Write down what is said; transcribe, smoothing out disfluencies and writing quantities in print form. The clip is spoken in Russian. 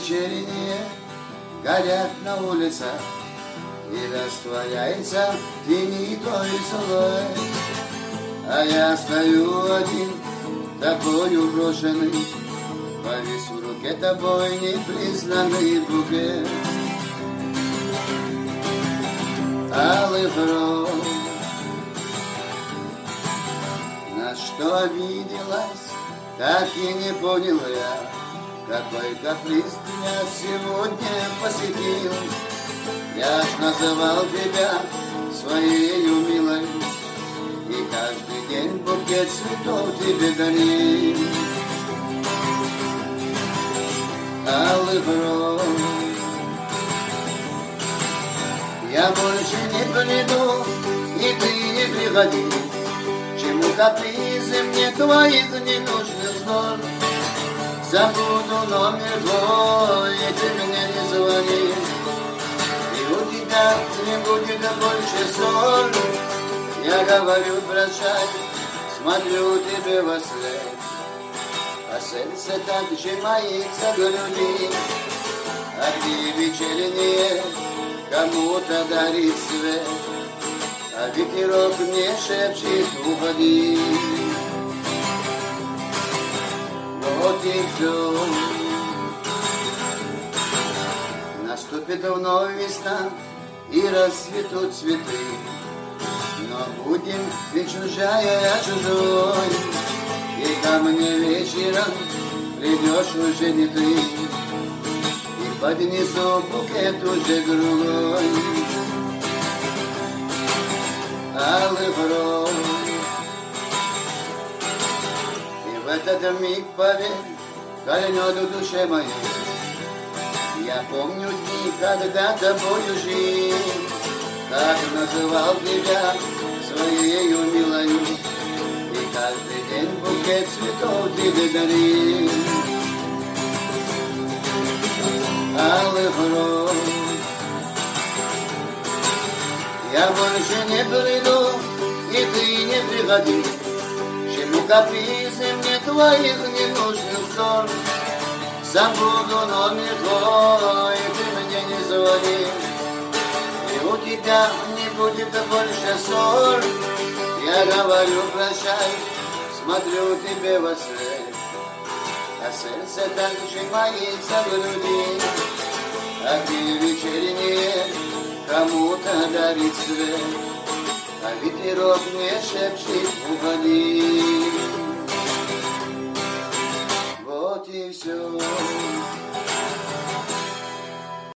вечерние горят на улицах, и растворяется в тени той злой. А я стою один, такой брошенный, повис в руке тобой непризнанный букет алых роз. На что обиделась, так и не понял я, какой каприз меня сегодня посетил. Я ж называл тебя своей милой, и каждый день букет цветов тебе дарил алых роз. Я больше не приду, и ты не приходи, чему капризы мне твоих ненужных снов. Забуду номер твой, и ты меня не звони, и у тебя не будет больше ссор. Я говорю прощай, смотрю тебе во след, а сердце так сжимается в груди. Огни вечерние кому-то дарит свет, а ветерок мне шепчет уходи. Вот и все. Наступит вновь весна, и расцветут цветы, но будем ведь чужая, я чужой, и ко мне вечером придешь уже не ты, и поднесу букет уже другой алых роз. И в этот миг, поверь, кольнет в душе моей, я помню дни, когда тобою жил, как называл тебя своею милою, и каждый день букет цветов тебе дарил алых роз. Я больше не приду, и ты не приходи, чему капризы мне твоих ненужных ссор. Забуду номер твой, и ты мне не звони, и у тебя не будет больше ссор. Я говорю прощай, смотрю тебе во след, а сердце так сжимается в груди. Огни вечерние кому-то дарит свет, а ветерок мне шепчет уходи. Вот и все.